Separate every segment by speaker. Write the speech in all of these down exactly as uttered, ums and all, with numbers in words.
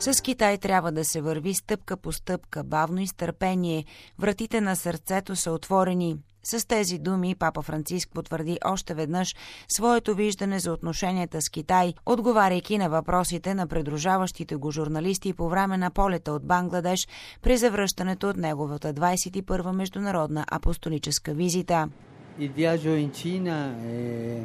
Speaker 1: С Китай трябва да се върви стъпка по стъпка, бавно и с търпение. Вратите на сърцето са отворени. С тези думи папа Франциск потвърди още веднъж своето виждане за отношенията с Китай, отговаряйки на въпросите на придружаващите го журналисти по време на полета от Бангладеш при завръщането от неговата двадесет и първа международна апостолическа визита.
Speaker 2: Il viaggio in Cina è...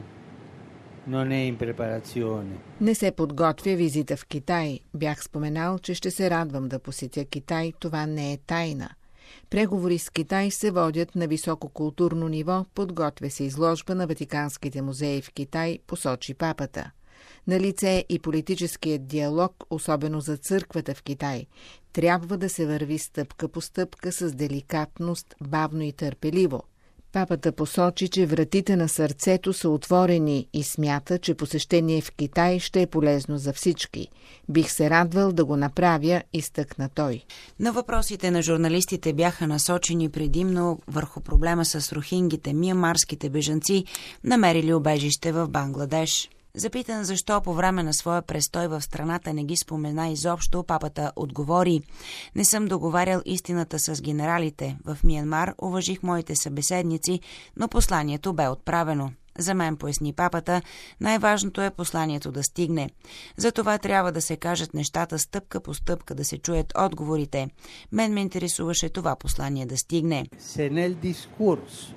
Speaker 2: non è in preparazione.
Speaker 3: Не се подготвя визита в Китай. Бях споменал, че ще се радвам да посетя Китай. Това не е тайна. Преговори с Китай се водят на високо културно ниво, подготвя се изложба на Ватиканските музеи в Китай, посочи папата. Налице е и политическият диалог, особено за църквата в Китай. Трябва да се върви стъпка по стъпка с деликатност, бавно и търпеливо. Папата посочи, че вратите на сърцето са отворени и смята, че посещение в Китай ще е полезно за всички. Бих се радвал да го направя, изтъкна той.
Speaker 1: На въпросите на журналистите бяха насочени предимно върху проблема с рохингите, миямарските бежанци, намерили убежище в Бангладеш. Запитан защо по време на своя престой в страната не ги спомена изобщо, папата отговори: „Не съм договарял истината с генералите. В Миянмар уважих моите събеседници, но посланието бе отправено. За мен, поясни папата, най-важното е посланието да стигне. Затова трябва да се кажат нещата стъпка по стъпка, да се чуят отговорите. Мен ме интересуваше това послание да стигне.
Speaker 2: Se nel discorso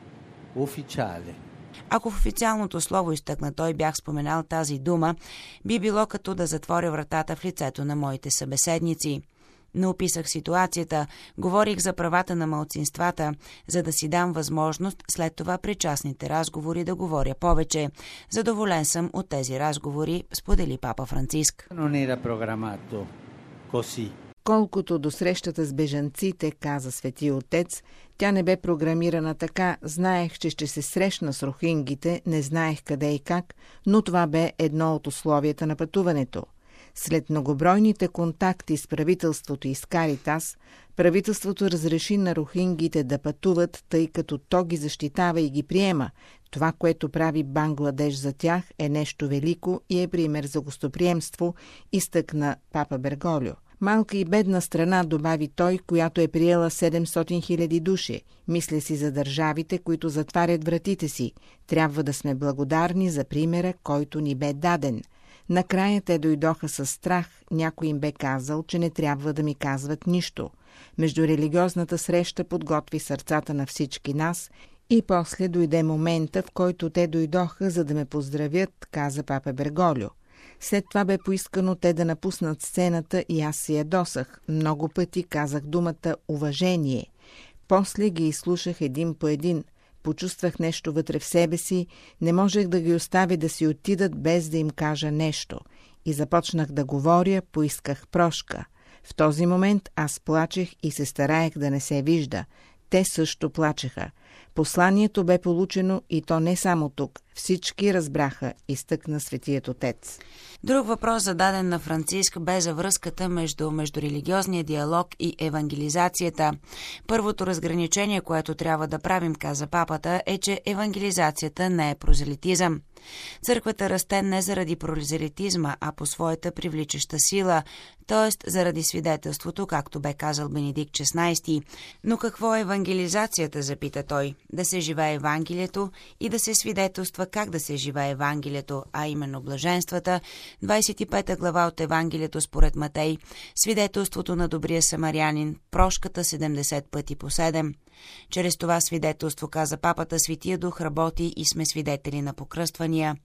Speaker 2: ufficiale
Speaker 1: Ако в официалното слово, изтъкна той, бях споменал тази дума, би било като да затворя вратата в лицето на моите събеседници. Не описах ситуацията, говорих за правата на малцинствата, за да си дам възможност след това при частните разговори да говоря повече. Задоволен съм от тези разговори, сподели папа Франциск.
Speaker 2: Non era programmato così.
Speaker 3: Колкото до срещата с бежанците, каза Свети Отец, тя не бе програмирана така. Знаех, че ще се срещна с рохингите, не знаех къде и как, но това бе едно от условията на пътуването. След многобройните контакти с правителството и с Каритас, правителството разреши на рохингите да пътуват, тъй като то ги защитава и ги приема. Това, което прави Бангладеш за тях, е нещо велико и е пример за гостоприемство, изтъкна папа Берголио. Малка и бедна страна, добави той, която е приела седемстотин хиляди души. Мисля си за държавите, които затварят вратите си. Трябва да сме благодарни за примера, който ни бе даден. Накрая те дойдоха със страх. Някой им бе казал, че не трябва да ми казват нищо. Междурелигиозната среща подготви сърцата на всички нас и после дойде момента, в който те дойдоха, за да ме поздравят, каза папа Берголио. След това бе поискано те да напуснат сцената и аз се ядосах. Много пъти казах думата уважение. После ги изслушах един по един. Почувствах нещо вътре в себе си, не можех да ги оставя да си отидат без да им кажа нещо. И започнах да говоря, поисках прошка. В този момент аз плачех и се стараех да не се вижда. Те също плачеха. Посланието бе получено и то не само тук. Всички разбраха, изтъкна Светият Отец.
Speaker 1: Друг въпрос, зададен на Франциск, бе за връзката между междурелигиозния диалог и евангелизацията. Първото разграничение, което трябва да правим, каза папата, е, че евангелизацията не е прозелитизъм. Църквата расте не заради прозелитизма, а по своята привличаща сила, т.е. заради свидетелството, както бе казал Бенедикт шестнадесети. Но какво е евангелизацията, запита той? Да се живее Евангелието и да се свидетелства как да се живее Евангелието, а именно блаженствата, двадесет и пета глава от Евангелието според Матей, свидетелството на добрия самарянин, прошката седемдесет пъти по седем. Чрез това свидетелство, каза папата, Светия Дух работи и сме свидетели на покръствания.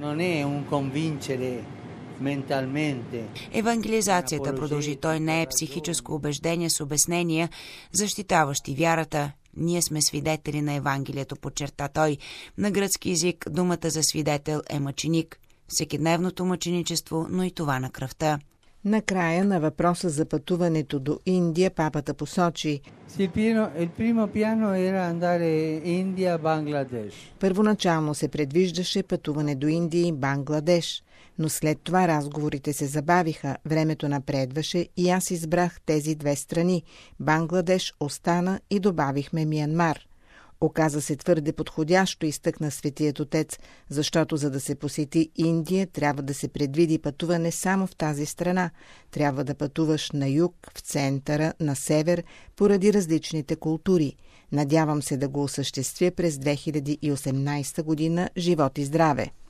Speaker 1: Евангелизацията, продължи той, не е психическо убеждение с обяснения, защитаващи вярата. Ние сме свидетели на Евангелието, подчерта той. На гръцки език думата за свидетел е мъченик. Всекидневното мъченичество, но и това на кръвта.
Speaker 3: Накрая на въпроса за пътуването до Индия, папата посочи: първоначално се предвиждаше пътуване до Индия и Бангладеш, но след това разговорите се забавиха, времето напредваше и аз избрах тези две страни. Бангладеш остана и добавихме Миянмар. Оказа се твърде подходящо, изтъкна Светият Отец, защото за да се посети Индия, трябва да се предвиди пътуване само в тази страна. Трябва да пътуваш на юг, в центъра, на север, поради различните култури. Надявам се да го осъществя през две хиляди и осемнадесета година. Живот и здраве!